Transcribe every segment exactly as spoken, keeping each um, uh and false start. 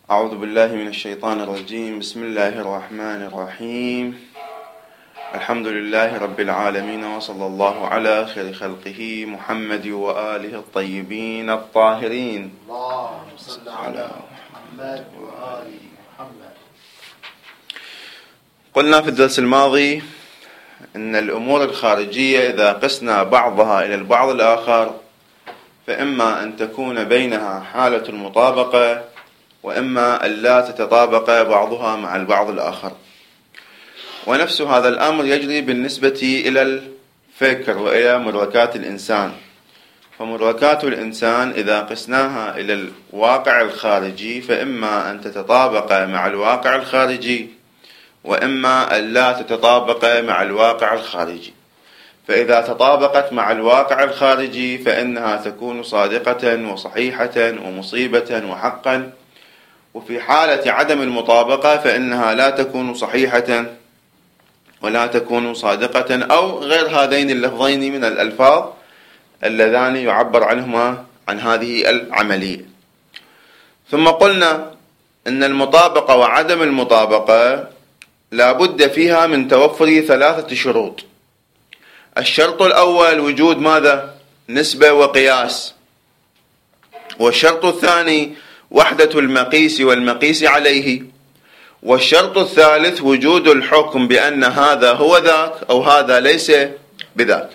أعوذ بالله من الشيطان الرجيم. بسم الله الرحمن الرحيم. الحمد لله رب العالمين، وصلى الله على خير خلقه محمد وآله الطيبين الطاهرين. اللهم صل على محمد وآل محمد. قلنا في الدرس الماضي أن الأمور الخارجية إذا قسنا بعضها إلى البعض الآخر فإما أن تكون بينها حالة المطابقة، وإما أن لا تتطابق بعضها مع البعض الآخر. ونفس هذا الأمر يجري بالنسبة إلى الفكر وإلى مدركات الإنسان. فمدركات الإنسان إذا قسناها إلى الواقع الخارجي فإما أن تتطابق مع الواقع الخارجي، وإما أن لا تتطابق مع الواقع الخارجي. فإذا تطابقت مع الواقع الخارجي فإنها تكون صادقة وصحيحة ومصيبة وحقا، وفي حالة عدم المطابقة فإنها لا تكون صحيحة ولا تكون صادقة، أو غير هذين اللفظين من الألفاظ اللذان يعبر عنهما عن هذه العملية. ثم قلنا أن المطابقة وعدم المطابقة لا بد فيها من توفر ثلاثة شروط. الشرط الأول وجود ماذا؟ نسبة وقياس. والشرط الثاني وحدة المقيس والمقيس عليه. والشرط الثالث وجود الحكم بأن هذا هو ذاك أو هذا ليس بذاك.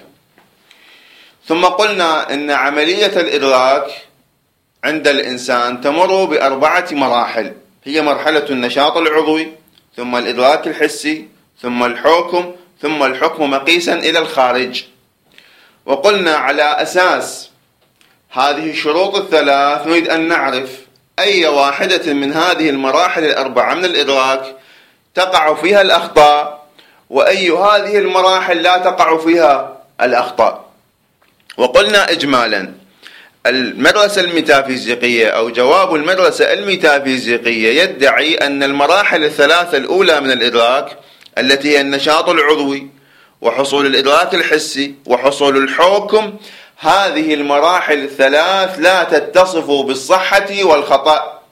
ثم قلنا أن عملية الإدراك عند الإنسان تمر بأربعة مراحل، هي مرحلة النشاط العضوي، ثم الإدراك الحسي، ثم الحكم، ثم الحكم مقيسا إلى الخارج. وقلنا على أساس هذه الشروط الثلاث نريد أن نعرف أي واحدة من هذه المراحل الأربعة من الإدراك تقع فيها الأخطاء، وأي هذه المراحل لا تقع فيها الأخطاء. وقلنا إجمالا المدرسة الميتافيزيقية أو جواب المدرسة الميتافيزيقية يدعي أن المراحل الثلاثة الأولى من الإدراك التي هي النشاط العضوي وحصول الإدراك الحسي وحصول الحكم، هذه المراحل الثلاث لا تتصف بالصحة والخطأ،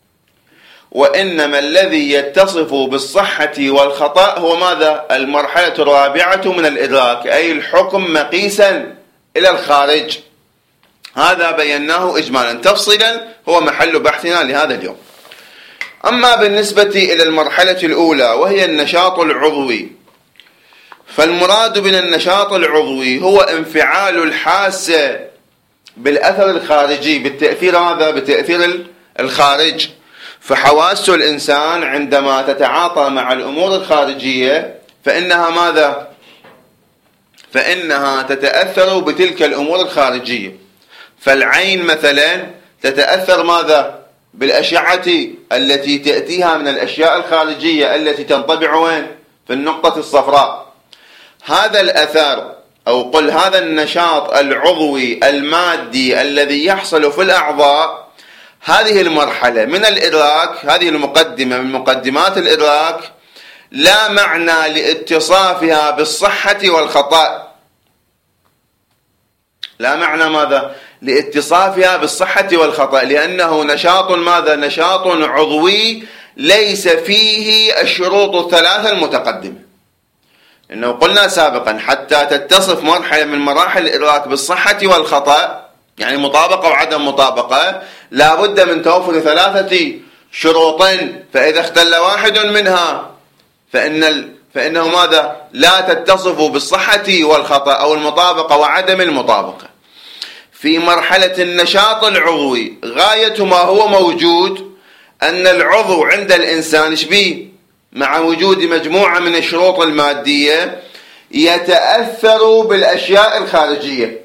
وإنما الذي يتصف بالصحة والخطأ هو ماذا؟ المرحلة الرابعة من الإدراك، أي الحكم مقيسا إلى الخارج. هذا بيناه إجمالا. تفصيلا هو محل بحثنا لهذا اليوم. أما بالنسبة إلى المرحلة الأولى وهي النشاط العضوي، فالمراد من النشاط العضوي هو انفعال الحاسة بالأثر الخارجي، بالتأثير هذا بتأثير الخارج. فحواس الإنسان عندما تتعاطى مع الأمور الخارجية فإنها ماذا؟ فإنها تتأثر بتلك الأمور الخارجية. فالعين مثلا تتأثر ماذا؟ بالأشعة التي تأتيها من الأشياء الخارجية التي تنطبع وين؟ في النقطة الصفراء. هذا الأثر أو قل هذا النشاط العضوي المادي الذي يحصل في الأعضاء، هذه المرحلة من الإدراك، هذه المقدمة من مقدمات الإدراك، لا معنى لاتصافها بالصحة والخطأ. لا معنى ماذا؟ لاتصافها بالصحة والخطأ، لأنه نشاط ماذا؟ نشاط عضوي ليس فيه الشروط الثلاثة المتقدمة. إنه قلنا سابقا حتى تتصف مرحلة من مراحل الإدراك بالصحة والخطأ، يعني مطابقة وعدم مطابقة، لا بد من توفر ثلاثة شروط. فإذا اختل واحد منها فإن ال... فإنه ماذا؟ لا تتصف بالصحة والخطأ أو المطابقة وعدم المطابقة. في مرحلة النشاط العضوي غاية ما هو موجود أن العضو عند الإنسان شبيه مع وجود مجموعة من الشروط المادية يتأثر بالأشياء الخارجية.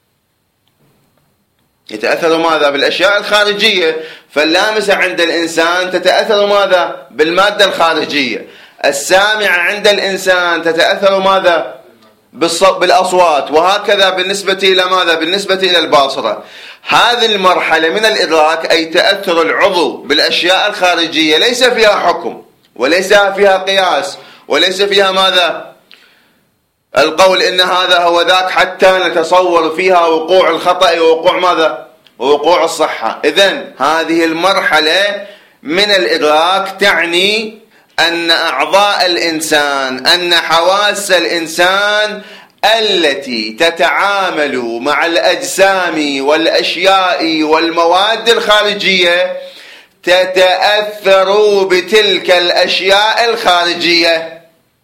يتأثر ماذا؟ بالأشياء الخارجية. فاللامسة عند الإنسان تتأثر ماذا؟ بالمادة الخارجية. السامعة عند الإنسان تتأثر ماذا؟ بالأصوات. وهكذا بالنسبة إلى ماذا؟ بالنسبة إلى الباصرة. هذه المرحلة من الإدراك أي تأثر العضو بالأشياء الخارجية ليس فيها حكم وليس فيها قياس وليس فيها ماذا؟ القول إن هذا هو ذاك حتى نتصور فيها وقوع الخطأ ووقوع ماذا؟ ووقوع الصحة. إذن هذه المرحلة من الإدراك تعني أن أعضاء الإنسان، أن حواس الإنسان التي تتعامل مع الأجسام والأشياء والمواد الخارجية تتأثر بتلك الأشياء الخارجية،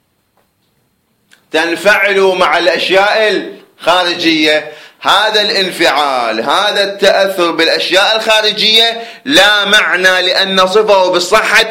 تنفعل مع الأشياء الخارجية. هذا الانفعال، هذا التأثر بالأشياء الخارجية لا معنى لأن نصفه بالصحة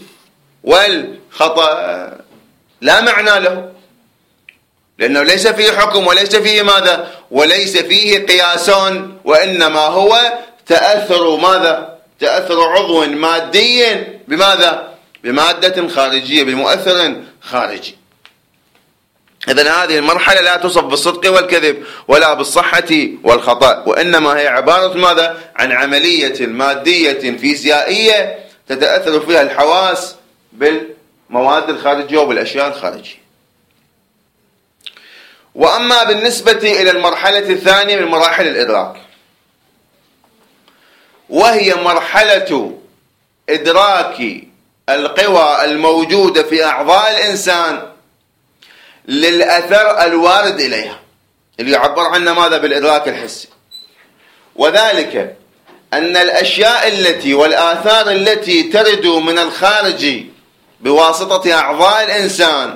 والخطأ، لا معنى له، لأنه ليس فيه حكم وليس فيه ماذا؟ وليس فيه قياس، وإنما هو تأثر ماذا؟ تأثر عضو مادي بماذا؟ بمادة خارجية، بمؤثر خارجي. إذن هذه المرحلة لا توصف بالصدق والكذب ولا بالصحة والخطأ، وإنما هي عبارة ماذا؟ عن عملية مادية فيزيائية تتأثر فيها الحواس بالمواد الخارجية وبالأشياء الخارجية. وأما بالنسبة إلى المرحلة الثانية من مراحل الإدراك، وهي مرحلة إدراك القوى الموجودة في أعضاء الإنسان للأثر الوارد إليها، اللي يعبر عنه ماذا؟ بالإدراك الحسي. وذلك أن الأشياء التي والآثار التي ترد من الخارج بواسطة أعضاء الإنسان،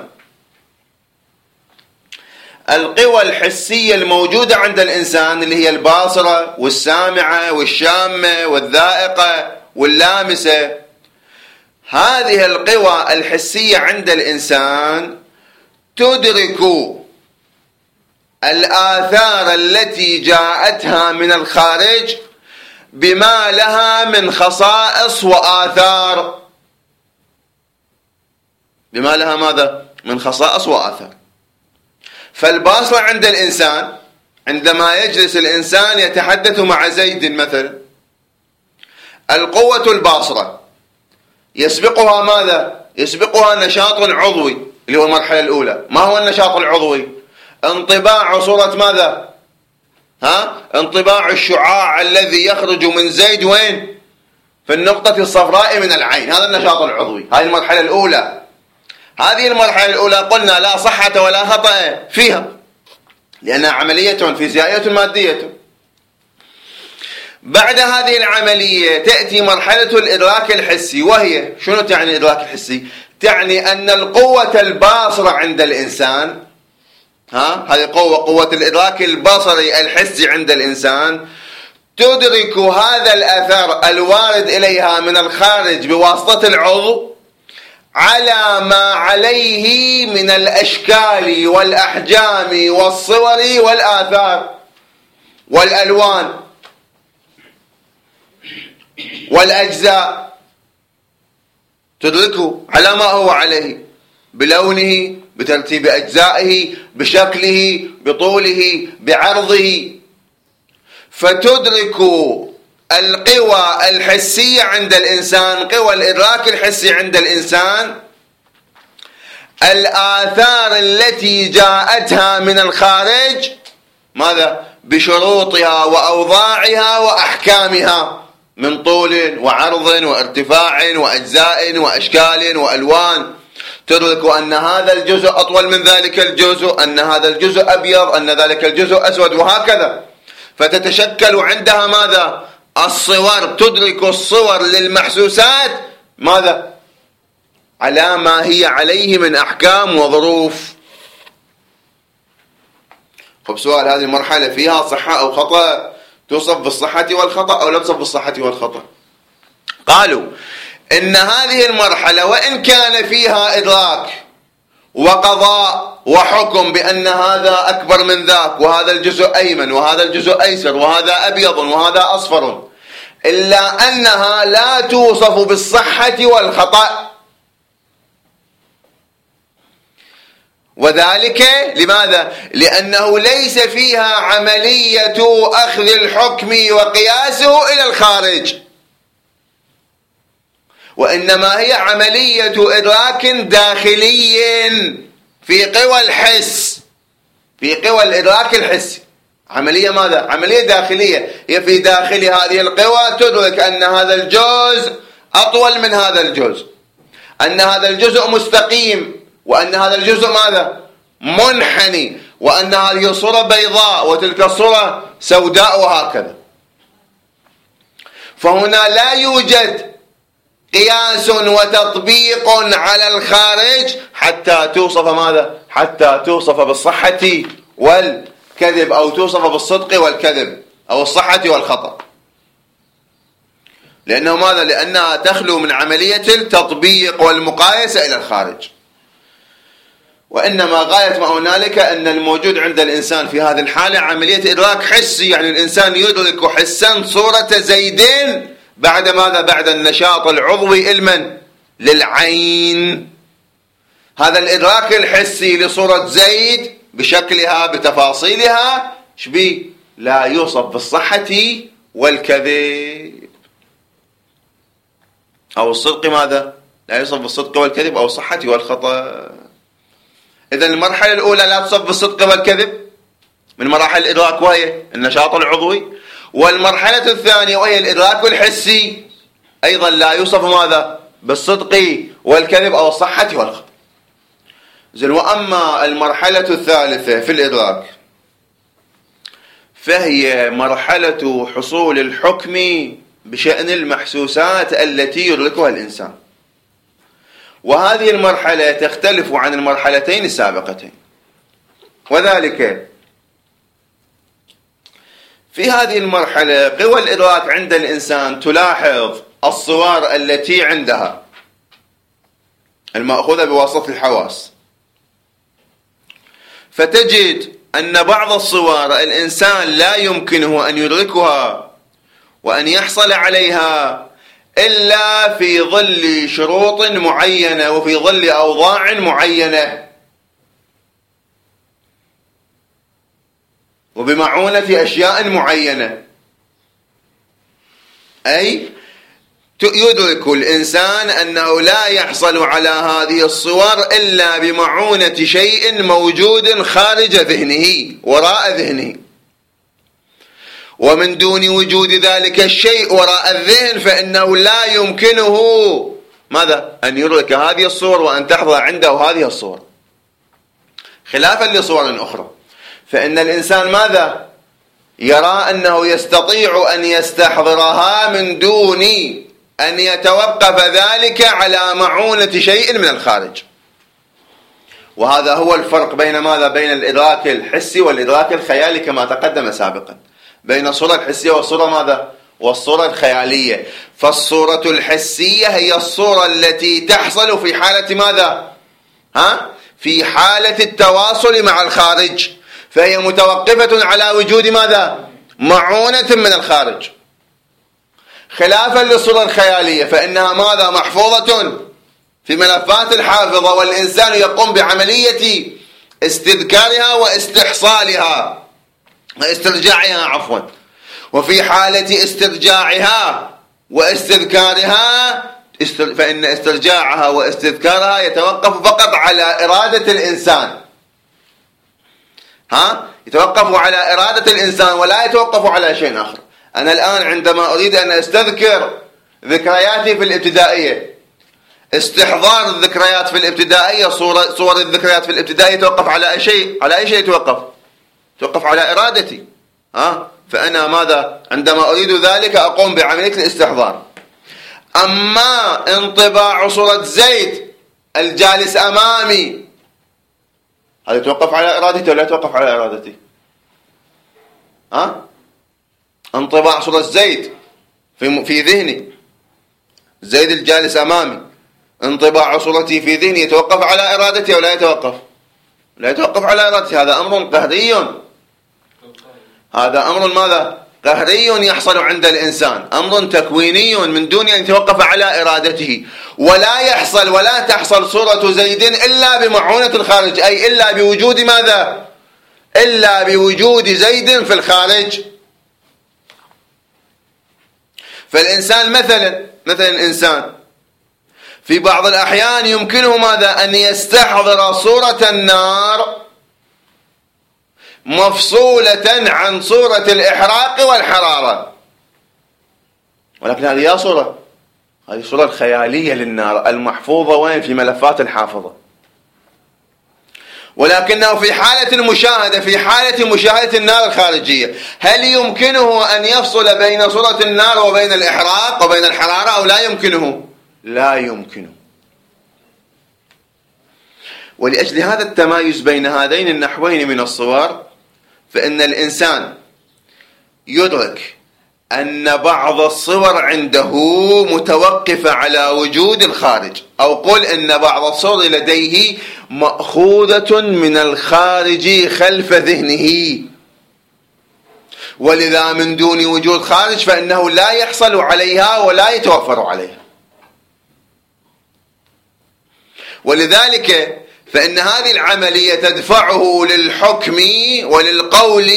القوى الحسية الموجودة عند الإنسان اللي هي الباصرة والسامعة والشامة والذائقة واللامسة، هذه القوى الحسية عند الإنسان تدرك الآثار التي جاءتها من الخارج بما لها من خصائص وآثار، بما لها ماذا؟ من خصائص وآثار. فالباصرة عند الإنسان، عندما يجلس الإنسان يتحدث مع زيد مثلا، القوة الباصرة يسبقها ماذا؟ يسبقها نشاط عضوي اللي هو المرحلة الأولى. ما هو النشاط العضوي؟ انطباع صورة ماذا؟ ها؟ انطباع الشعاع الذي يخرج من زيد وين؟ في النقطة الصفراء من العين، هذا النشاط العضوي، هذه المرحلة الأولى. هذه المرحلة الأولى قلنا لا صحة ولا خطأ فيها، لأنها عملية فيزيائية مادية. بعد هذه العملية تأتي مرحلة الإدراك الحسي، وهي شنو تعني الإدراك الحسي؟ تعني أن القوة الباصرة عند الإنسان، ها؟ هذه قوة قوة الإدراك البصري الحسي عند الإنسان، تدرك هذا الأثر الوارد إليها من الخارج بواسطة العضو على ما عليه من الأشكال والأحجام والصور والآثار والألوان والأجزاء، تدركه على ما هو عليه بلونه، بترتيب أجزائه، بشكله، بطوله، بعرضه. فتدرك القوى الحسية عند الإنسان، قوى الإدراك الحسي عند الإنسان، الآثار التي جاءتها من الخارج ماذا؟ بشروطها وأوضاعها وأحكامها من طول وعرض وارتفاع وأجزاء وأشكال وألوان. تدرك أن هذا الجزء أطول من ذلك الجزء، أن هذا الجزء أبيض، أن ذلك الجزء أسود، وهكذا. فتتشكل عندها ماذا؟ الصور، تدرك الصور للمحسوسات ماذا؟ على ما هي عليه من أحكام وظروف. خب سؤال، هذه المرحلة فيها صحة أو خطأ؟ توصف بالصحة والخطأ أو لا توصف بالصحة والخطأ؟ قالوا إن هذه المرحلة وإن كان فيها إدراك وقضاء وحكم بأن هذا أكبر من ذاك، وهذا الجزء أيمن وهذا الجزء أيسر وهذا أبيض وهذا أصفر، إلا أنها لا توصف بالصحة والخطأ. وذلك لماذا؟ لأنه ليس فيها عملية أخذ الحكم وقياسه إلى الخارج، وإنما هي عملية إدراك داخلي في قوى الحس، في قوى الإدراك الحسي. عملية ماذا؟ عملية داخلية، هي في داخل هذه القوى تدرك أن هذا الجزء أطول من هذا الجزء، أن هذا الجزء مستقيم، وأن هذا الجزء ماذا؟ منحني، وأن هذه الصورة بيضاء وتلك الصورة سوداء، وهكذا. فهنا لا يوجد قياس وتطبيق على الخارج حتى توصف ماذا؟ حتى توصف بالصحة والكذب، أو توصف بالصدق والكذب، أو الصحة والخطأ. لأنه ماذا؟ لأنها تخلو من عملية التطبيق والمقايسة إلى الخارج. وإنما غاية ما هنالك أن الموجود عند الإنسان في هذه الحالة عملية إدراك حسي، يعني الإنسان يدرك حسا صورة زيدين بعد ماذا؟ بعد النشاط العضوي المن للعين. هذا الإدراك الحسي لصورة زيد بشكلها بتفاصيلها شبيه؟ لا يوصف بالصحة والكذب أو الصدق ماذا؟ لا يوصف بالصدق والكذب أو الصحة والخطأ. إذن المرحلة الأولى لا تصف بالصدق والكذب من مراحل الإدراك، وهي النشاط العضوي. والمرحلة الثانية وهي الإدراك الحسي أيضا لا يوصف ماذا؟ بالصدق والكذب أو الصحة والخطأ. زين. وأما المرحلة الثالثة في الإدراك فهي مرحلة حصول الحكم بشأن المحسوسات التي يدركها الإنسان، وهذه المرحلة تختلف عن المرحلتين السابقتين. وذلك في هذه المرحلة قوى الإدراك عند الإنسان تلاحظ الصور التي عندها المأخوذة بواسطة الحواس، فتجد أن بعض الصور الإنسان لا يمكنه أن يدركها وأن يحصل عليها إلا في ظل شروط معينة وفي ظل أوضاع معينة وبمعونة أشياء معينة. أي يدرك الإنسان أنه لا يحصل على هذه الصور إلا بمعونة شيء موجود خارج ذهنه وراء ذهنه، ومن دون وجود ذلك الشيء وراء الذهن فإنه لا يمكنه ماذا؟ أن يدرك هذه الصور وأن تحضر عنده هذه الصور، خلافا لصور أخرى. فإن الإنسان ماذا؟ يرى أنه يستطيع أن يستحضرها من دون أن يتوقف ذلك على معونة شيء من الخارج. وهذا هو الفرق بين ماذا؟ بين الإدراك الحسي والإدراك الخيالي كما تقدم سابقا، بين الصورة الحسية والصورة ماذا؟ والصورة الخيالية. فالصورة الحسية هي الصورة التي تحصل في حالة ماذا؟ ها؟ في حالة التواصل مع الخارج، فهي متوقفة على وجود ماذا؟ معونة من الخارج، خلافا للصورة الخيالية فإنها ماذا؟ محفوظة في ملفات الحافظة، والإنسان يقوم بعملية استذكارها واستحصالها واسترجاعها عفوا. وفي حالة استرجاعها واستذكارها فإن استرجاعها واستذكارها يتوقف فقط على إرادة الإنسان، ها؟ يتوقف على إرادة الإنسان ولا يتوقف على شيء آخر. أنا الآن عندما أريد أن أستذكر ذكرياتي في الابتدائية، استحضار الذكريات في الابتدائية، صور, صور الذكريات في الابتدائية يتوقف على أي شيء؟ على أي شيء يتوقف؟ توقف على إرادتي، ها؟ فأنا ماذا؟ عندما أريد ذلك أقوم بعملية الاستحضار. أما انطباع صورة زيد الجالس أمامي هذا يتوقف على إرادتي ولا يتوقف على إرادتي؟ ها؟ انطباع صورة زيد في في ذهني، زيد الجالس أمامي، انطباع صورتي في ذهني يتوقف على إرادتي ولا يتوقف؟ لا يتوقف على إرادتي. هذا أمر قهري، هذا أمر ماذا؟ قهري يحصل عند الإنسان، أمر تكويني من دون أن يتوقف على إرادته. ولا يحصل ولا تحصل صورة زيد إلا بمعونة الخارج، أي إلا بوجود ماذا؟ إلا بوجود زيد في الخارج. فالإنسان مثلا مثلا الإنسان في بعض الأحيان يمكنه ماذا؟ أن يستحضر صورة النار مفصولة عن صورة الإحراق والحرارة، ولكن هذه يا صورة هذه الصورة الخيالية للنار المحفوظة وين؟ في ملفات الحافظة. ولكنه في حالة المشاهدة، في حالة مشاهدة النار الخارجية، هل يمكنه أن يفصل بين صورة النار وبين الإحراق وبين الحرارة أو لا يمكنه؟ لا يمكنه. ولأجل هذا التمايز بين هذين النحوين من الصور، فإن الإنسان يدرك أن بعض الصور عنده متوقفة على وجود الخارج، أو قل أن بعض الصور لديه مأخوذة من الخارج خلف ذهنه، ولذا من دون وجود خارج فإنه لا يحصل عليها ولا يتوفر عليها. ولذلك فإن هذه العملية تدفعه للحكم وللقول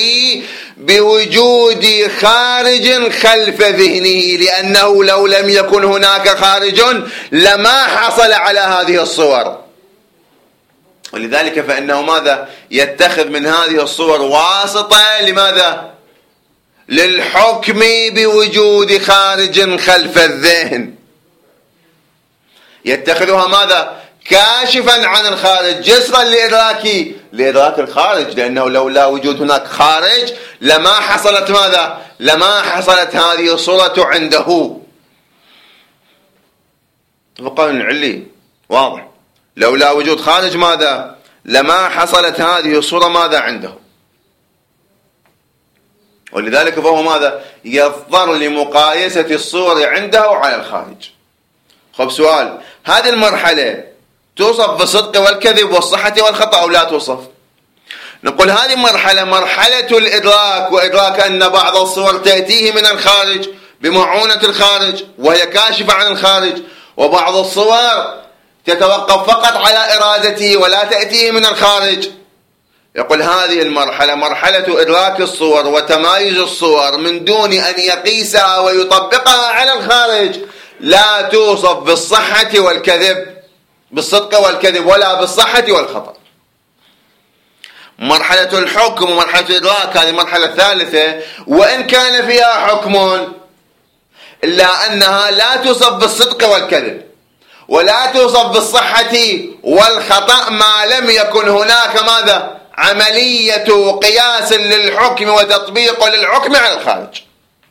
بوجود خارج خلف ذهنه، لأنه لو لم يكن هناك خارج لما حصل على هذه الصور. ولذلك فإنه ماذا؟ يتخذ من هذه الصور واسطة لماذا؟ للحكم بوجود خارج خلف الذهن. يتخذها ماذا؟ كاشفا عن الخارج، جسرا لإدراك لإدراك الخارج، لأنه لولا وجود هناك خارج لما حصلت ماذا؟ لما حصلت هذه الصورة عنده. فقال العلي واضح، لولا وجود خارج ماذا؟ لما حصلت هذه الصورة ماذا عنده. ولذلك فهو ماذا؟ يضطر لمقايسة الصور عنده على الخارج. خب سؤال، هذه المرحلة توصف بالصدق والكذب والصحة والخطأ أو لا توصف؟ نقول هذه مرحلة مرحلة الإدراك، وإدراك أن بعض الصور تأتيه من الخارج بمعونة الخارج وهي كاشفة عن الخارج، وبعض الصور تتوقف فقط على إرادته ولا تأتيه من الخارج. يقول هذه المرحلة مرحلة إدراك الصور وتمايز الصور من دون أن يقيسها ويطبقها على الخارج، لا توصف بالصحة والكذب، بالصدق والكذب، ولا بالصحة والخطأ. مرحلة الحكم ومرحلة الإدراك هذه المرحلة الثالثة، وإن كان فيها حكم إلا أنها لا توصف بالصدق والكذب ولا توصف بالصحة والخطأ ما لم يكن هناك ماذا؟ عملية قياس للحكم وتطبيق للحكم على الخارج.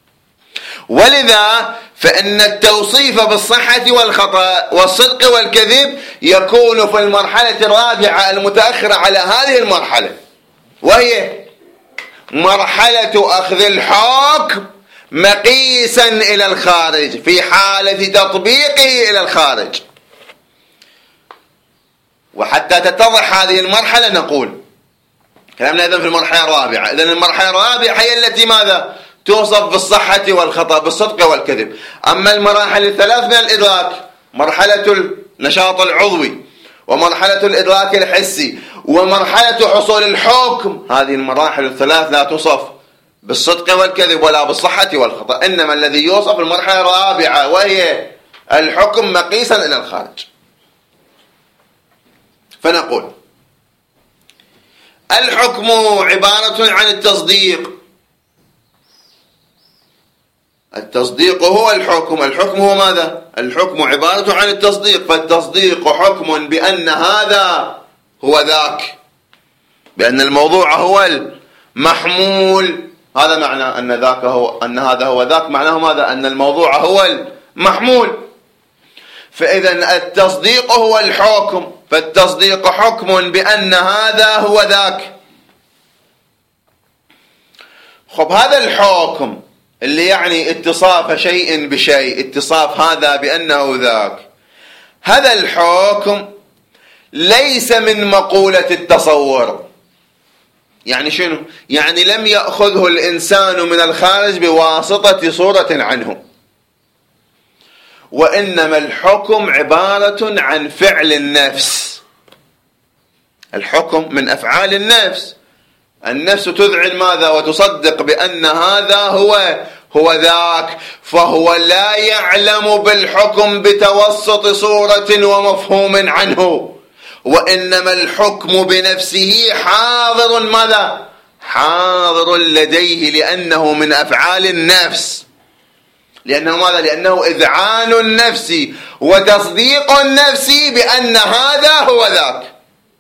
ولذا فإن التوصيف بالصحة والخطأ والصدق والكذب يكون في المرحلة الرابعة المتأخرة على هذه المرحلة، وهي مرحلة أخذ الحكم مقيسا إلى الخارج في حالة تطبيقه إلى الخارج. وحتى تتضح هذه المرحلة نقول كلامنا إذن في المرحلة الرابعة. إذن المرحلة الرابعة هي التي ماذا؟ توصف بالصحة والخطأ، بالصدق والكذب. أما المراحل الثلاث من الإدراك، مرحلة النشاط العضوي ومرحلة الإدراك الحسي ومرحلة حصول الحكم، هذه المراحل الثلاث لا توصف بالصدق والكذب ولا بالصحة والخطأ، إنما الذي يوصف المرحلة الرابعة وهي الحكم مقيسا إلى الخارج. فنقول الحكم عبارة عن التصديق. التصديق هو الحكم. الحكم هو ماذا؟ الحكم عبارة عن التصديق. فالتصديق حكم بأن هذا هو ذاك، بأن الموضوع هو المحمول. هذا معنى أن ذاك هو، أن هذا هو ذاك، معناه ماذا؟ أن الموضوع هو المحمول. فإذا التصديق هو الحكم، فالتصديق حكم بأن هذا هو ذاك. خب هذا الحكم اللي يعني اتصاف شيء بشيء، اتصاف هذا بأنه ذاك، هذا الحكم ليس من مقولة التصور. يعني شنو؟ يعني لم يأخذه الإنسان من الخارج بواسطة صورة عنه، وإنما الحكم عبارة عن فعل النفس. الحكم من أفعال النفس. النفس تذعن ماذا؟ وتصدق بأن هذا هو هو ذاك، فهو لا يعلم بالحكم بتوسط صورة ومفهوم عنه، وإنما الحكم بنفسه حاضر ماذا؟ حاضر لديه، لأنه من أفعال النفس. لأنه ماذا؟ لأنه إذعان نفسي وتصديق نفسي بأن هذا هو ذاك،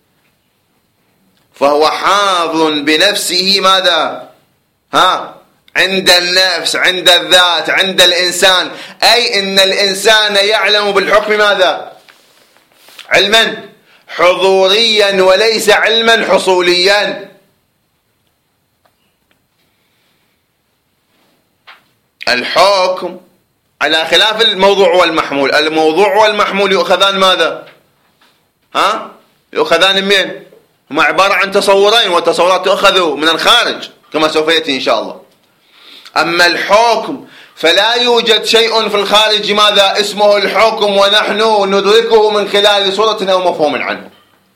فهو حاضر بنفسه ماذا؟ ها؟ عند النفس، عند الذات، عند الإنسان، أي إن الإنسان يعلم بالحكم ماذا؟ علما حضوريا وليس علما حصوليا. الحكم على خلاف الموضوع والمحمول. الموضوع والمحمول يؤخذان ماذا؟ ها؟ يؤخذان من؟ هما عبارة عن تصورين، والتصورات تؤخذ من الخارج كما سوف يأتي إن شاء الله. أما الحكم فلا يوجد شيء في الخارج ماذا؟ اسمه الحكم ونحن ندركه من خلال صورة أو مفهوم عنه،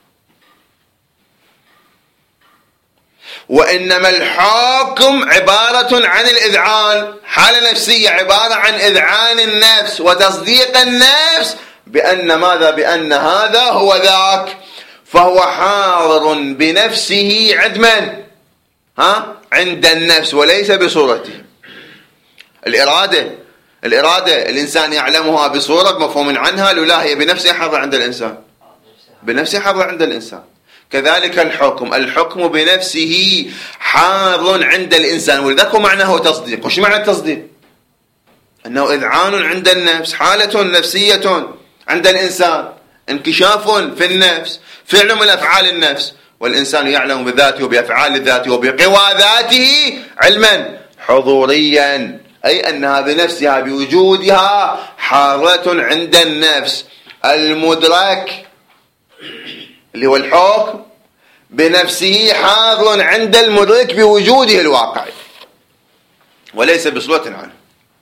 وإنما الحكم عبارة عن الإذعان، حالة نفسية عبارة عن إذعان النفس وتصديق النفس بأن ماذا؟ بأن هذا هو ذاك، فهو حاضر بنفسه عند من؟ ها؟ عند النفس وليس بصورته. الإرادة الإرادة الإنسان يعلمها بصورة بمفهوم عنها، لولا هي بنفسها حاضر عند الإنسان، بنفسها حاضر عند الإنسان. كذلك الحكم، الحكم بنفسه حاضر عند الإنسان، ولذلك معناه تصديق. وش معنى التصديق؟ أنه إذعان عند النفس، حالة نفسية عند الإنسان، انكشاف في النفس، فعل من أفعال النفس، والإنسان يعلم بذاته وبأفعال ذاته وبقوى ذاته علما حضوريا، أي أنها بنفسها بوجودها حاضرة عند النفس. المدرك اللي هو الحكم بنفسه حاضر عند المدرك بوجوده الواقعي وليس بصورة عنه.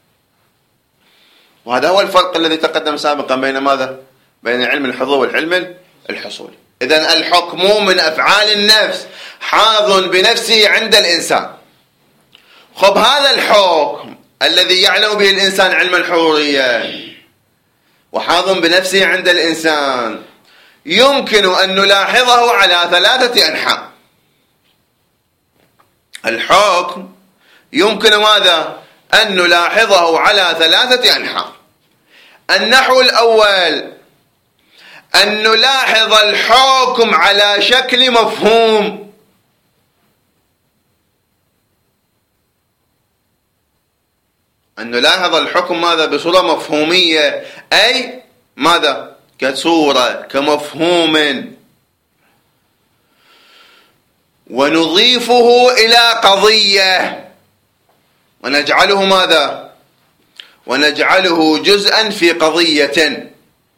وهذا هو الفرق الذي تقدم سابقا بين ماذا؟ بين علم الحضور والعلم الحصولي. إذن الحكم من أفعال النفس حاضر بنفسه عند الإنسان. خب هذا الحكم الذي يعلم به الإنسان علما حضوريا وحاضر بنفسه عند الإنسان يمكن أن نلاحظه على ثلاثة أنحاء. الحكم يمكن ماذا؟ أن نلاحظه على ثلاثة أنحاء. النحو الأول أن نلاحظ الحكم على شكل مفهوم، أن نلاحظ الحكم ماذا؟ بصورة مفهومية، أي ماذا؟ كصورة، كمفهوم، ونضيفه إلى قضية ونجعله ماذا؟ ونجعله جزءا في قضية.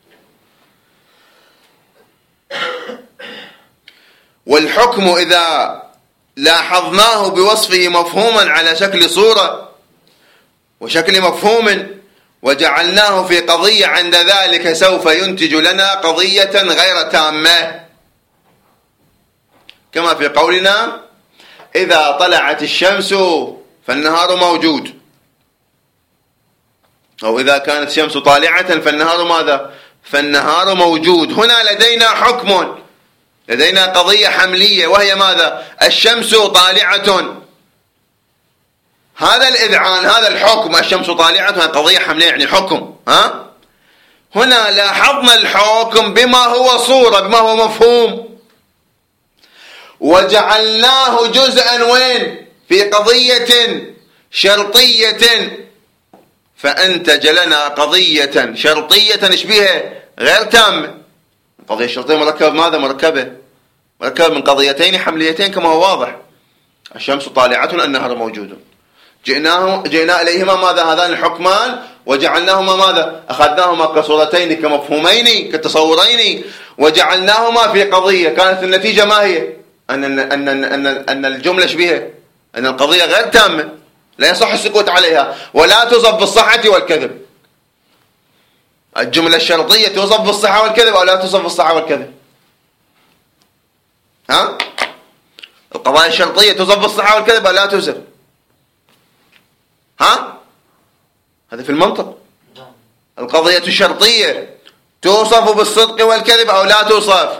والحكم إذا لاحظناه بوصفه مفهوما على شكل صورة وشكل مفهوم وجعلناه في قضية، عند ذلك سوف ينتج لنا قضية غير تامة، كما في قولنا إذا طلعت الشمس فالنهار موجود، أو إذا كانت الشمس طالعة فالنهار ماذا؟ فالنهار موجود. هنا لدينا حكم، لدينا قضية حملية وهي ماذا؟ الشمس طالعة. هذا الإذعان، هذا الحكم، الشمس طالعة، قضية حملية يعني حكم. ها؟ هنا لاحظنا الحكم بما هو صورة، بما هو مفهوم، وجعلناه جزءا وين؟ في قضية شرطية، فأنتج لنا قضية شرطية نشبهها غير تامة. القضية الشرطية مركب ماذا؟ مركبة مركب من قضيتين حمليتين كما هو واضح. الشمس طالعة، النهار موجود. جئناه جئنا إليهما ماذا؟ هذان الحكمان وجعلناهما ماذا؟ أخذناهما كصورتين كمفهومين كتصورين وجعلناهما في قضية. كانت النتيجة ما هي؟ أن أن أن أن الجملة شبيهة، أن القضية غير تامة لا يصح السكوت عليها ولا توصف بالصحة والكذب. الجملة الشرطية توصف بالصحة والكذب أو لا توصف بالصحة والكذب؟ ها؟ القضايا الشرطية توصف بالصحة والكذب أو لا توصف؟ ها؟ هذا في المنطق. القضية الشرطية توصف بالصدق والكذب أو لا توصف؟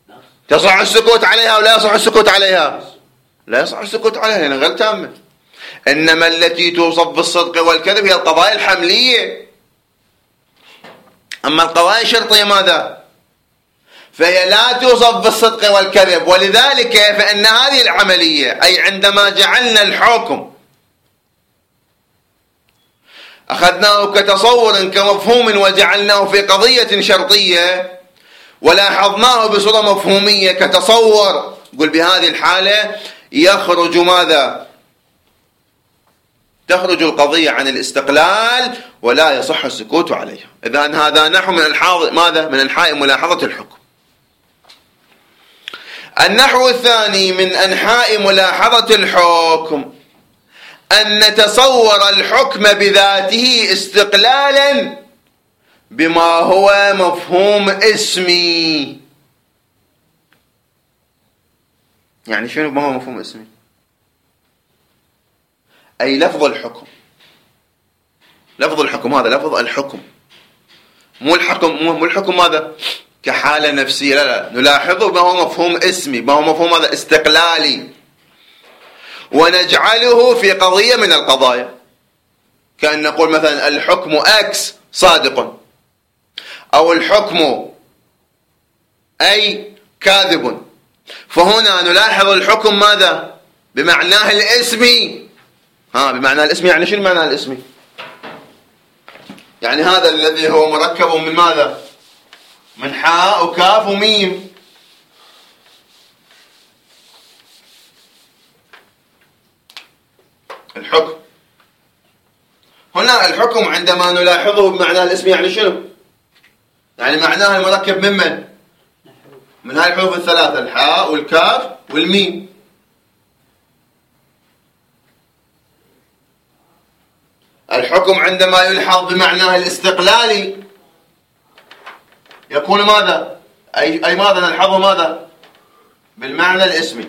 تصح السكوت عليها أو لا يصح السكوت عليها؟ لا يصح السكوت عليها لأنها غير تامة. إنما التي توصف بالصدق والكذب هي القضايا الحملية. أما القضايا الشرطية ماذا؟ فهي لا توصف بالصدق والكذب. ولذلك فإن هذه العملية، أي عندما جعلنا الحكم أخذناه كتصور كمفهوم وجعلناه في قضية شرطية ولاحظناه بصورة مفهومية كتصور، قل بهذه الحالة يخرج ماذا؟ تخرج القضية عن الاستقلال ولا يصح السكوت عليها. إذن هذا نحو من الحاضر ماذا؟ من أنحاء ملاحظة الحكم. النحو الثاني من أنحاء ملاحظة الحكم أن نتصور الحكم بذاته استقلالا بما هو مفهوم اسمي. يعني شنو ما هو مفهوم اسمي؟ أي لفظ الحكم. لفظ الحكم هذا لفظ الحكم، مو الحكم مو الحكم ماذا؟ كحالة نفسية، لا لا، نلاحظه ما هو مفهوم اسمي، ما هو مفهوم هذا استقلالي، ونجعله في قضية من القضايا، كأن نقول مثلا الحكم أكس صادق، أو الحكم أي كاذب. فهنا نلاحظ الحكم ماذا؟ بمعناه الاسمي. ها بمعنى الاسمي يعني شنو معنى الاسمي؟ يعني هذا الذي هو مركب من ماذا؟ من حاء وكاف وميم. الحكم هنا الحكم عندما نلاحظه بمعنى الاسم يعني شنو؟ يعني معناه المركب من من؟ من هاي الحروف الثلاثة، الحاء والكاف والميم. الحكم عندما يلحظ بمعناه الاستقلالي يكون ماذا؟ أي, أي ماذا نلحظه ماذا؟ بالمعنى الاسمي،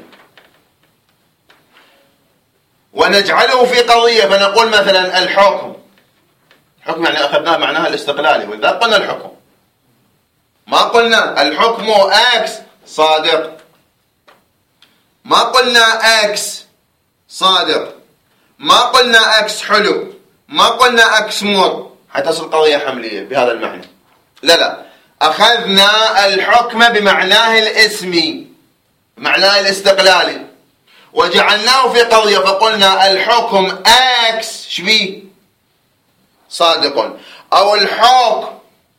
ونجعله في قضية فنقول مثلا الحكم. الحكم يعني أخذناه معناها الاستقلالي، وإذا قلنا الحكم ما قلنا الحكم أكس صادق، ما قلنا أكس صادق، ما قلنا أكس حلو، ما قلنا أكس مر حتى تصل قضية حملية بهذا المعنى. لا لا، أخذنا الحكم بمعناه الاسمي، معناه الاستقلالي، وجعلناه في قضية فقلنا الحكم أكس شبيه صادق، أو الحكم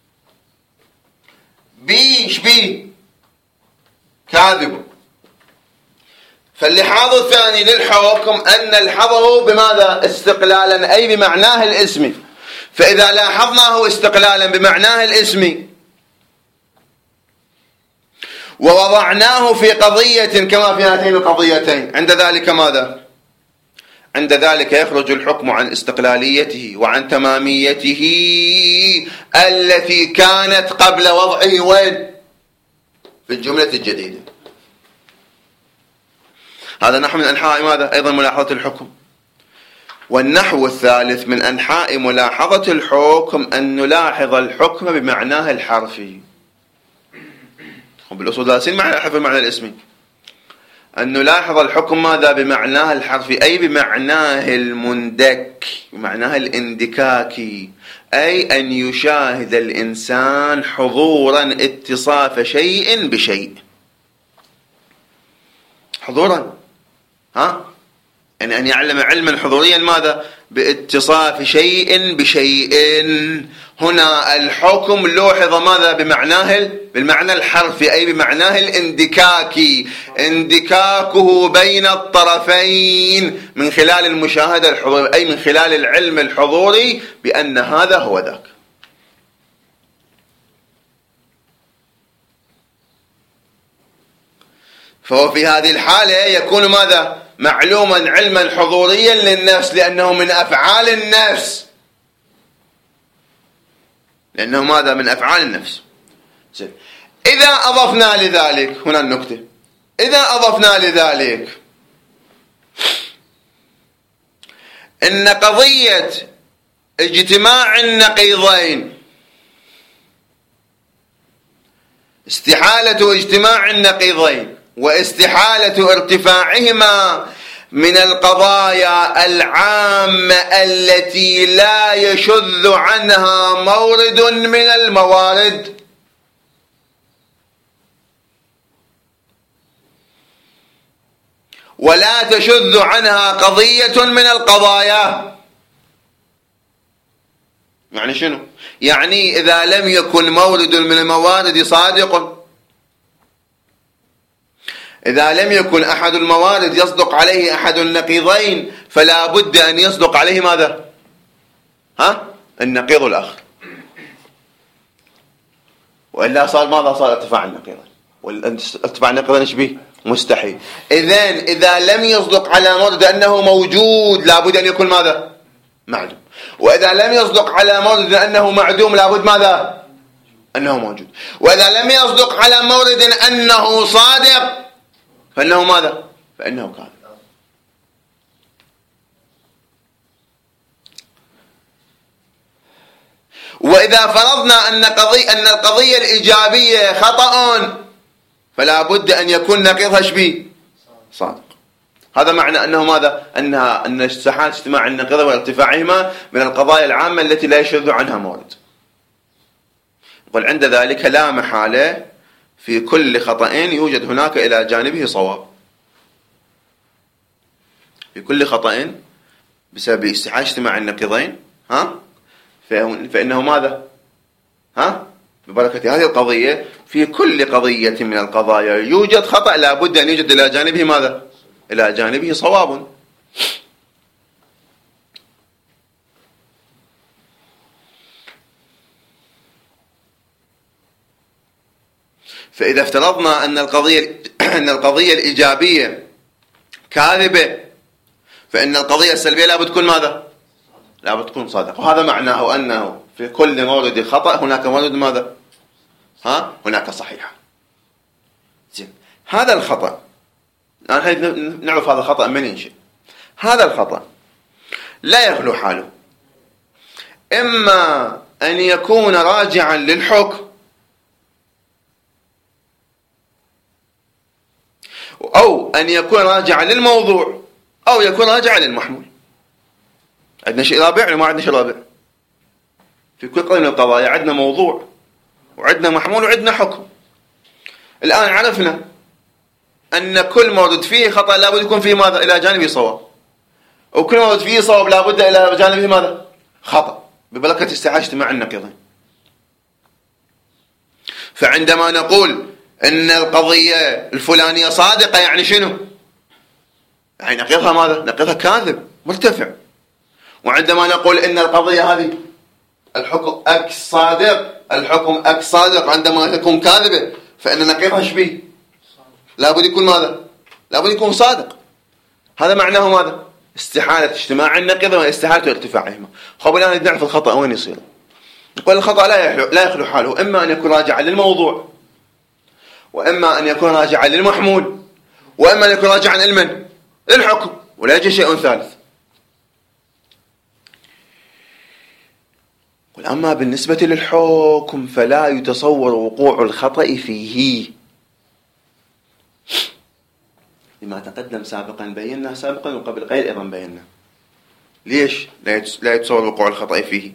بي شبيه كاذب. فاللحاظ الثاني للحكم أن نلحظه بماذا؟ استقلالا، أي بمعناه الاسمي. فإذا لاحظناه استقلالا بمعناه الاسمي ووضعناه في قضية كما في هاتين القضيتين، عند ذلك ماذا؟ عند ذلك يخرج الحكم عن استقلاليته وعن تماميته التي كانت قبل وضعه وين؟ في الجملة الجديدة. هذا نحو من أنحاء ماذا؟ أيضا ملاحظة الحكم. والنحو الثالث من أنحاء ملاحظة الحكم أن نلاحظ الحكم بمعناه الحرفي. بالأصول دارسين معنى الحرف بمعنى الاسمي. أن نلاحظ الحكم ماذا؟ بمعناه الحرفي، أي بمعناه المندك، بمعناه الاندكاكي، أي أن يشاهد الإنسان حضورا اتصاف شيء بشيء. حضورا، ها؟ يعني أن يعلم علما حضوريا ماذا؟ باتصاف شيء بشيء. هنا الحكم لوحظ ماذا؟ بمعناه بالمعنى الحرفي، أي بمعناه الاندكاكي، اندكاكه بين الطرفين من خلال المشاهدة الحضورية، أي من خلال العلم الحضوري بأن هذا هو ذاك. فهو في هذه الحالة يكون ماذا؟ معلوما علما حضوريا للنفس، لأنه من أفعال النفس، لأنه ماذا؟ من أفعال النفس. إذا أضفنا لذلك، هنا النكتة، إذا أضفنا لذلك إن قضية اجتماع النقيضين، استحالة اجتماع النقيضين واستحالة ارتفاعهما من القضايا العامة التي لا يشذ عنها مورد من الموارد. ولا تشذ عنها قضية من القضايا. يعني شنو؟ يعني إذا لم يكن مورد من الموارد صادق، إذا لم يكن أحد الموارد يصدق عليه أحد النقيضين، فلا بد أن يصدق عليه ماذا؟ ها؟ النقيض الآخر. وإلا صار ماذا؟ صار ارتفاع النقيضين. والارتفاع النقيضين ايش به؟ مستحيل. إذن إذا لم يصدق على مورد أنه موجود، لا بد أن يكون ماذا؟ معدوم. وإذا لم يصدق على مورد أنه معدوم، لا بد ماذا؟ أنه موجود. وإذا لم يصدق على مورد أنه صادق، فإنه ماذا؟ فإنه كاذب. وإذا فرضنا أن قضية أن القضية الإيجابية خطأ، فلا بد أن يكون نقيضها شبيه صادق. هذا معنى أنه ماذا؟ أنها أن استحالة اجتماع النقيض وارتفاعهما من القضايا العامة التي لا يشذ عنها مورد. يقول عند ذلك لا محالة في كل خطأ يوجد هناك إلى جانبه صواب. في كل خطأ بسبب استحالة اجتماع النقيضين، ها؟ فإنه ماذا؟ ها؟ ببركة هذه القضية في كل قضية من القضايا يوجد خطأ، لا بد أن يوجد إلى جانبه ماذا؟ إلى جانبه صواب. فإذا افترضنا أن القضية أن القضية الإيجابية كاذبة، فإن القضية السلبية لا بد تكون ماذا؟ لا بد تكون صادقة. وهذا معناه أنه في كل مورد خطأ هناك مورد ماذا؟ ها؟ هناك صحيح. زين. هذا الخطأ الآن نعرف هذا الخطأ من ينشئ. هذا الخطأ لا يخلو حاله إما أن يكون راجعا للحكم، أو أن يكون راجعا للموضوع، أو يكون راجعا للمحمول. عندنا شيء رابع ولا ما عندنا شيء رابع؟ في كل قضية من القضايا عندنا موضوع وعندنا محمول وعندنا حكم. الآن عرفنا أن كل مورد فيه خطأ لابد يكون فيه ماذا؟ إلى جانبه صواب. وكل مورد فيه صواب لابد إلى جانبه ماذا؟ خطأ، ببركة استحالة اجتماع النقيضين. فعندما نقول أن القضية الفلانية صادقة، يعني شنو؟ يعني نقيضها ماذا؟ نقيضها كاذب مرتفع. وعندما نقول أن القضية هذه الحكم أكس صادق، الحكم أكس صادق عندما تكون كاذبة، فإن نقيضها شبيه لابد يكون ماذا؟ لابد يكون صادق. هذا معناه ماذا؟ استحالة اجتماع النقيض واستحالة ارتفاعهما. خب الآن نعرف الخطأ وين يصير. نقول الخطأ لا يخلو لا يخلو حاله إما أن يكون راجعا للموضوع، وإما أن يكون راجعا للمحمول، وإما أن يكون راجعا للمن؟ للحكم، ولا يوجد شيء ثالث. أما بالنسبة للحكم فلا يتصور وقوع الخطأ فيه، لما تقدم سابقا بينا سابقا وقبل قليل أيضا بينا. ليش لا يتصور وقوع الخطأ فيه؟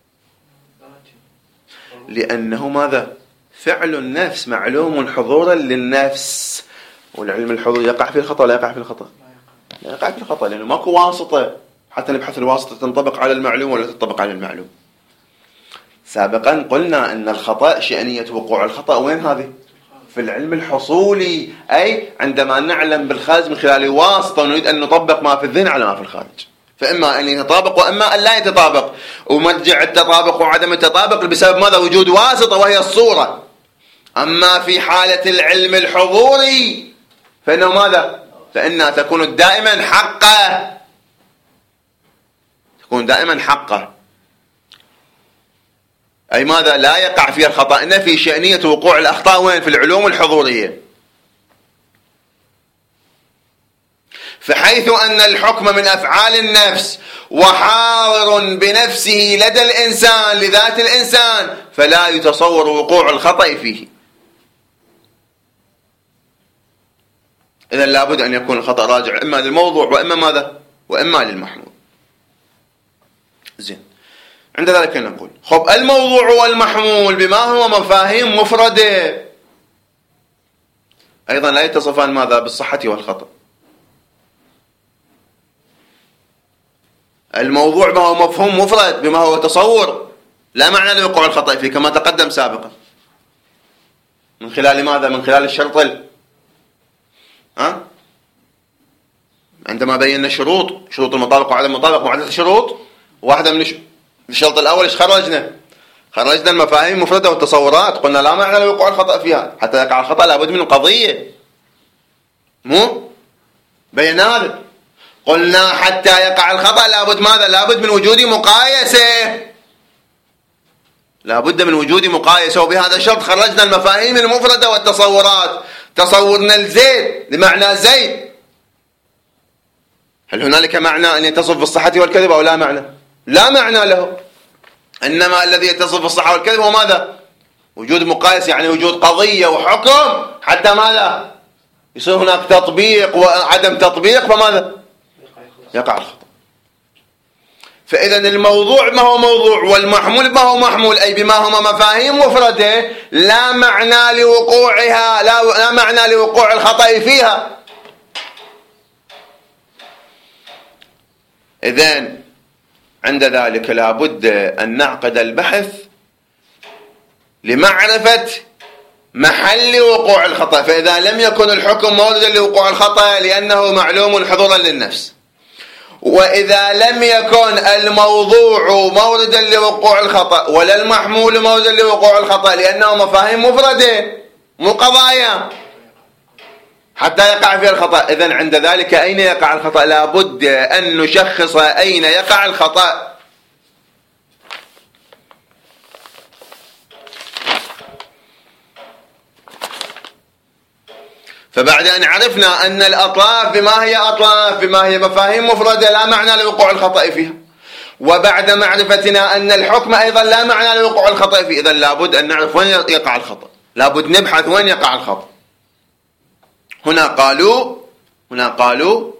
لأنه ماذا؟ فعل النفس معلوم حضورا للنفس، والعلم الحضور يقع في الخطأ لا يقع في الخطأ؟ لا يقع في الخطأ، لأنه ماكو واسطة حتى نبحث الواسطة تنطبق على المعلوم ولا تنطبق على المعلوم. سابقا قلنا أن الخطأ شأنية وقوع الخطأ وين هذه؟ في العلم الحصولي، أي عندما نعلم بالخارج من خلال واسطة ونريد أن نطبق ما في الذهن على ما في الخارج، فإما أن يتطابق وإما أن لا يتطابق. ومرجع التطابق وعدم التطابق بسبب ماذا؟ وجود واسطة وهي الصورة. أما في حالة العلم الحضوري فإنه ماذا؟ فإنها تكون دائما حقا، تكون دائما حقا، أي ماذا؟ لا يقع فيها الخطأ. إن في شأنية وقوع الأخطاء وين؟ في العلوم الحضورية. فحيث أن الحكم من أفعال النفس وحاضر بنفسه لدى الإنسان لذات الإنسان، فلا يتصور وقوع الخطأ فيه. إذا لابد أن يكون الخطأ راجع إما للموضوع وإما ماذا؟ وإما للمحمول. زين، عند ذلك نقول خب الموضوع والمحمول بما هو مفاهيم مفردة أيضا لا يتصفان ماذا؟ بالصحة والخطأ. الموضوع ما هو مفهوم مفرد بما هو تصور لا معنى لوقوع الخطأ فيه كما تقدم سابقا. من خلال ماذا؟ من خلال الشرط ال... ها؟ عندما بينا شروط شروط المطابقة وعدم المطابقة وعدة شروط، واحدة من الشرط الأول إيش خرجنا؟ خرجنا المفاهيم المفردة والتصورات، قلنا لا معنى لوقوع الخطأ فيها، حتى يقع الخطأ لابد من قضية، مو بينا هذا. قلنا حتى يقع الخطأ لابد ماذا؟ لابد من وجود مقايسة، لابد من وجود مقايسة، وبهذا الشرط خرجنا المفاهيم المفردة والتصورات. تصورنا الزيد بمعنى زيد، هل هنالك معنى أن يتصف بالصحة والكذب أو لا معنى؟ لا معنى له، إنما الذي يتصف بالصحة والكذب هو ماذا؟ وجود مقايسة، يعني وجود قضية وحكم حتى ماذا؟ يصير هناك تطبيق وعدم تطبيق فماذا؟ يقع الخطأ. فإذا الموضوع ما هو موضوع والمحمول ما هو محمول، أي بما هما مفاهيم مفردة لا معنى لوقوعها، لا, لا معنى لوقوع الخطأ فيها. إذن عند ذلك لابد أن نعقد البحث لمعرفة محل وقوع الخطأ. فإذا لم يكن الحكم موردا لوقوع الخطأ لأنه معلوم حضورا للنفس، وإذا لم يكن الموضوع موردا لوقوع الخطأ ولا المحمول موردا لوقوع الخطأ لأنه مفاهيم مفردة مو قضايا حتى يقع فيها الخطأ، إذن عند ذلك أين يقع الخطأ؟ لابد أن نشخص أين يقع الخطأ. فبعد أن عرفنا أن الأطراف بما هي أطراف بما هي مفاهيم مفردة لا معنى لوقوع الخطأ فيها، وبعد معرفتنا أن الحكم أيضا لا معنى لوقوع الخطأ فيه، إذن لابد أن نعرف وين يقع الخطأ، لابد نبحث وين يقع الخطأ. هنا قالوا هنا قالوا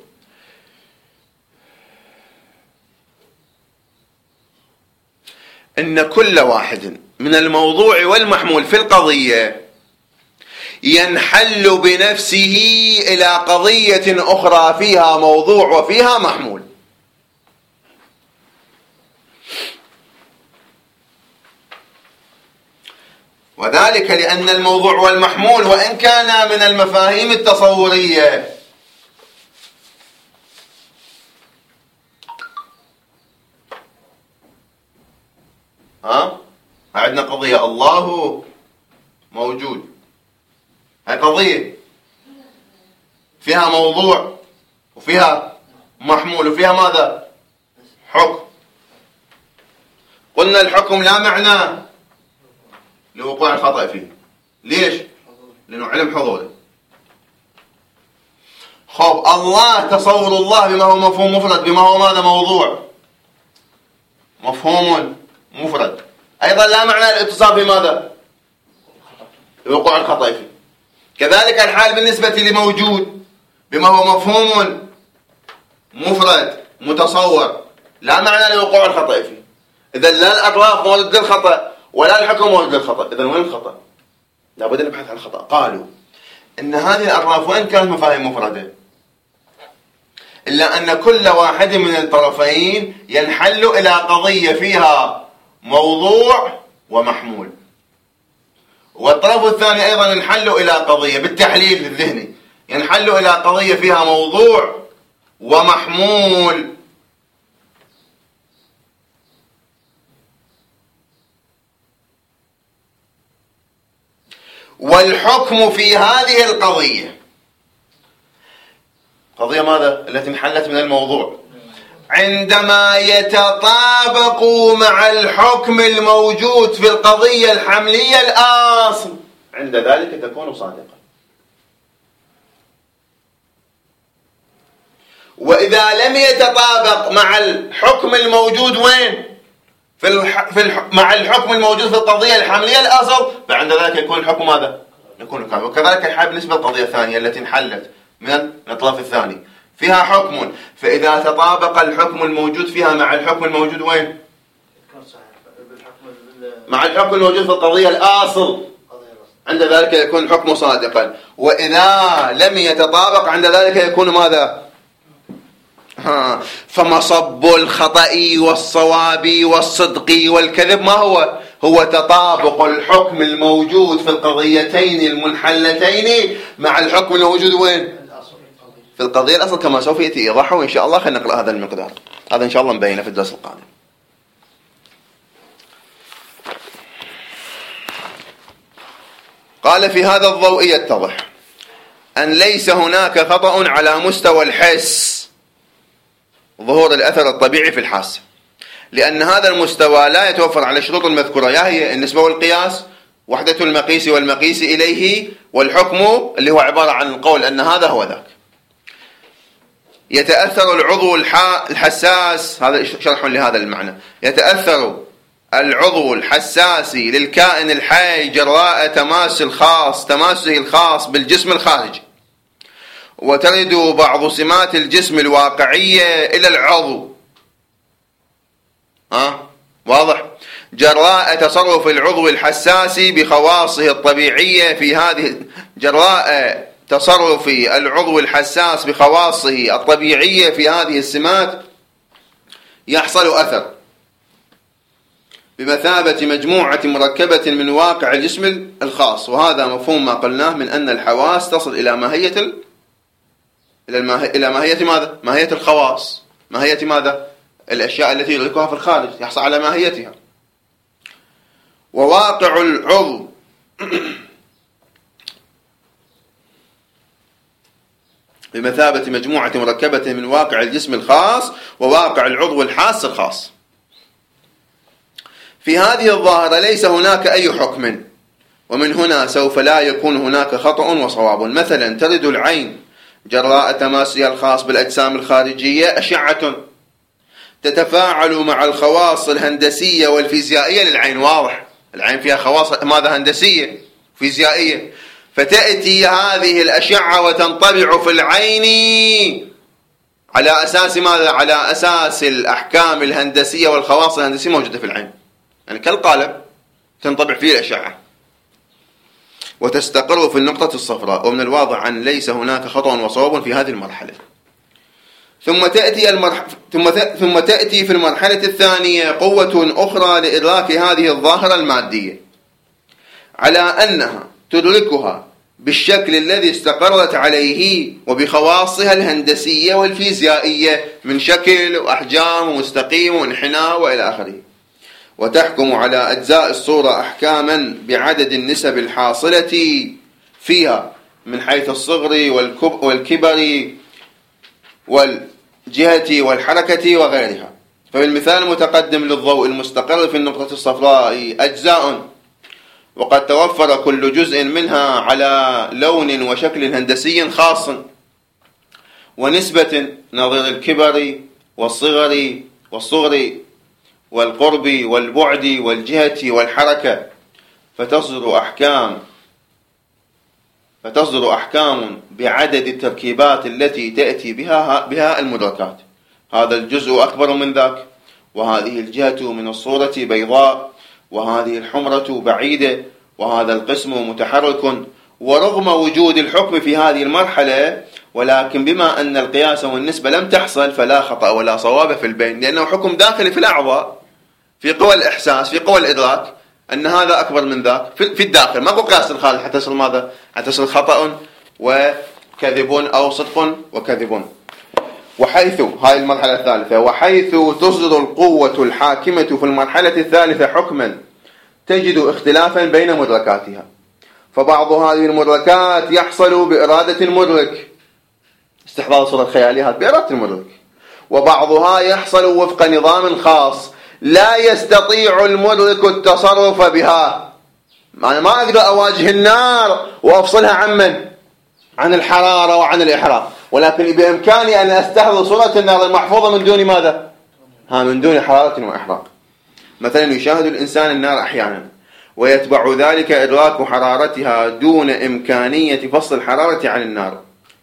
إن كل واحد من الموضوع والمحمول في القضية ينحل بنفسه إلى قضية أخرى فيها موضوع وفيها محمول. وذلك لأن الموضوع والمحمول وإن كان من المفاهيم التصورية ها عندنا قضية الله موجود، هاي قضية فيها موضوع وفيها محمول وفيها ماذا؟ حكم. قلنا الحكم لا معنى لوقوع الخطأ فيه، ليش؟ لأنه علم حضوري. خب الله، تصور الله بما هو مفهوم مفرد بما هو ماذا؟ موضوع مفهوم مفرد، أيضا لا معنى الاتصاف بماذا؟ لوقوع الخطأ فيه. كذلك الحال بالنسبة لموجود بما هو مفهوم مفرد متصور لا معنى لوقوع الخطأ فيه. إذا لا الأطراف مورد للخطأ ولا الحكم مورد للخطأ، إذا وين الخطأ؟ لابد نبحث عن الخطأ. قالوا إن هذه الأطراف وإن كانت مفاهيم مفردة إلا أن كل واحد من الطرفين ينحل إلى قضية فيها موضوع ومحمول، والطرف الثاني أيضا ينحل إلى قضية بالتحليل الذهني ينحل إلى قضية فيها موضوع ومحمول. والحكم في هذه القضية قضية ماذا؟ التي انحلت من الموضوع عندما يتطابق مع الحكم الموجود في القضية الحملية الأصل، عند ذلك تكون صادقة. وإذا لم يتطابق مع الحكم الموجود وين؟ في الح... في الح... مع الحكم الموجود في القضية الحملية الأصل، فعند ذلك يكون الحكم ماذا؟ يكون كامل. وكذلك الحال بالنسبة للقضية الثانية التي انحلت من الطرف الثاني، فيها حكم، فإذا تطابق الحكم الموجود فيها مع الحكم الموجود وين؟ مع الحكم الموجود في القضية الأصل، عند ذلك يكون الحكم صادقا. وإذا لم يتطابق عند ذلك يكون ماذا؟ ها. فمصب الخطأ والصواب والصدق والكذب ما هو؟ هو تطابق الحكم الموجود في القضيتين المنحلتين مع الحكم الموجود وين؟ في القضية الأصل، كما سوف يأتي إيضاحه وإن شاء الله. خلينا نقرأ هذا المقدار، هذا إن شاء الله مبينه في الدرس القادم. قال: في هذا الضوء يتضح أن ليس هناك خطأ على مستوى الحس، ظهور الأثر الطبيعي في الحاسة، لأن هذا المستوى لا يتوفر على الشروط المذكورة، يا هي النسبة والقياس، وحدة المقيس والمقيس إليه، والحكم اللي هو عبارة عن القول أن هذا هو ذاك. يتأثر العضو الحساس، هذا شرح لهذا المعنى، يتأثر العضو الحساسي للكائن الحي جراء تماس الخاص تماسه الخاص بالجسم الخارجي، وترد بعض سمات الجسم الواقعية إلى العضو، ها واضح، جراء تصرف العضو الحساسي بخواصه الطبيعية في هذه جراء تصرف العضو الحساس بخواصه الطبيعية في هذه السمات يحصل أثر بمثابة مجموعة مركبة من واقع الجسم الخاص. وهذا مفهوم ما قلناه من أن الحواس تصل إلى ماهية ال... إلى الماه... إلى ماهية ماذا؟ ماهية الخواص، ماهية ماذا؟ الأشياء التي يدركها في الخارج، يحصل على ماهيتها. وواقع العضو بمثابة مجموعة مركبة من واقع الجسم الخاص وواقع العضو الحاس الخاص. في هذه الظاهرة ليس هناك أي حكم، ومن هنا سوف لا يكون هناك خطأ وصواب. مثلا ترد العين جراء تماسها الخاص بالأجسام الخارجية أشعة تتفاعل مع الخواص الهندسية والفيزيائية للعين، واضح، العين فيها خواص ماذا؟ هندسية فيزيائية، فتأتي هذه الأشعة وتنطبع في العين على أساس ماذا؟ على أساس الأحكام الهندسية والخواص الهندسية موجودة في العين، يعني كالقالب تنطبع فيه الأشعة وتستقر في النقطة الصفراء. ومن الواضح أن ليس هناك خطأ وصواب في هذه المرحلة. ثم تأتي المرح... ثم ت... ثم تأتي في المرحلة الثانية قوة أخرى لإدراك هذه الظاهرة المادية على أنها تدركها بالشكل الذي استقرت عليه وبخواصها الهندسية والفيزيائية من شكل وأحجام ومستقيم وانحناء وإلى آخره، وتحكم على أجزاء الصورة أحكاما بعدد النسب الحاصلة فيها من حيث الصغر والكبر والجهة والحركة وغيرها. ففي المثال المتقدم للضوء المستقر في النقطة الصفراء أجزاء، وقد توفر كل جزء منها على لون وشكل هندسي خاص ونسبة نظير الكبر والصغر والصغر والقرب والبعد والجهة والحركة، فتصدر أحكام فتصدر أحكام بعدد التركيبات التي تأتي بها بها المدركات. هذا الجزء أكبر من ذاك، وهذه الجهة من الصورة بيضاء، وهذه الحمرة بعيدة، وهذا القسم متحرك. ورغم وجود الحكم في هذه المرحلة، ولكن بما أن القياس والنسبة لم تحصل فلا خطأ ولا صواب في البين، لأنه حكم داخلي في الأعضاء، في قوى الإحساس، في قوى الإدراك، أن هذا أكبر من ذاك في الداخل، ما هو قياس الخارج حتى يصل ماذا؟ حتى يصل خطأ وكذب أو صدق وكذب. وحيث هاي المرحلة الثالثة، وحيث تصدر القوة الحاكمة في المرحلة الثالثة حكما تجد اختلافا بين مدركاتها، فبعض هذه المدركات يحصل بإرادة المدرك، استحضار الصورة الخيالية بإرادة المدرك، وبعضها يحصل وفق نظام خاص لا يستطيع المدرك التصرف بها. أنا ما أقدر أواجه النار وأفصلها عن من؟ عن الحرارة وعن الإحراق، ولكن بإمكاني أن أستحضر صورة النار المحفوظة من دون ماذا؟ ها من دون حرارة وإحراق. مثلا يشاهد الإنسان النار أحيانا ويتبع ذلك إدراك حرارتها دون إمكانية فصل الحرارة عن النار،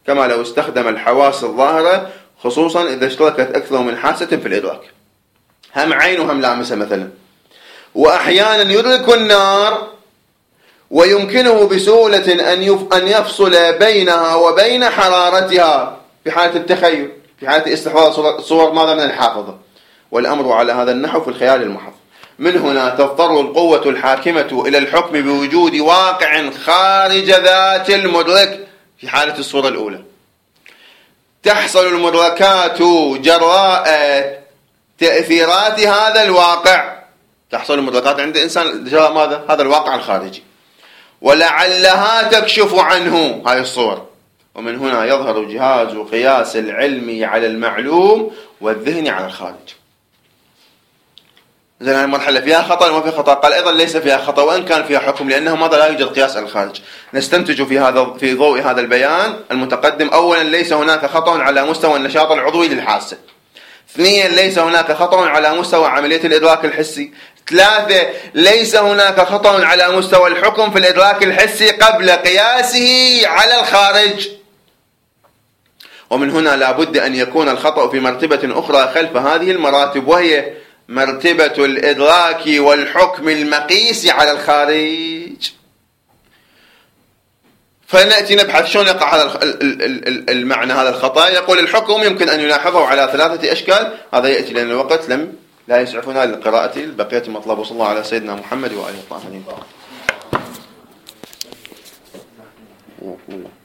كما لو استخدم الحواس الظاهرة، خصوصا إذا اشتركت أكثر من حاسة في الإدراك، هم عين وهم لامسة مثلا. وأحيانا يدرك النار ويمكنه بسهولة أن يفصل بينها وبين حرارتها في حالة التخيل، في حالة استحضار صور ماذا من الحافظة، والأمر على هذا النحو في الخيال المحض. من هنا تضطر القوة الحاكمة إلى الحكم بوجود واقع خارج ذات المدرك في حالة الصورة الأولى. تحصل المدركات جراء تأثيرات هذا الواقع، تحصل المدركات عند الإنسان جراء ماذا؟ هذا الواقع الخارجي، ولعلها تكشف عنه هذه الصور. ومن هنا يظهر جهاز قياس العلمي على المعلوم والذهني على الخارج. إذن هذه المرحلة فيها خطأ وما فيها خطأ؟ قال أيضا ليس فيها خطأ وإن كان فيها حكم، لأنه ماذا؟ لا يوجد قياس على الخارج. نستنتج في هذا في ضوء هذا البيان المتقدم: أولا ليس هناك خطأ على مستوى النشاط العضوي للحاسة. اثنين ليس هناك خطأ على مستوى عملية الإدراك الحسي. ثلاثة ليس هناك خطأ على مستوى الحكم في الإدراك الحسي قبل قياسه على الخارج. ومن هنا لا بد أن يكون الخطأ في مرتبة أخرى خلف هذه المراتب، وهي مرتبة الإدراك والحكم المقيس على الخارج. فنأتي نبحث شلون يقع هذا المعنى هذا الخطأ. يقول الحكم يمكن أن يلاحظه على ثلاثة أشكال. هذا يأتي لأن الوقت لم لا يسعفنا للقراءة بقية المطلب. وصلى الله على سيدنا محمد وآله الطاهرين.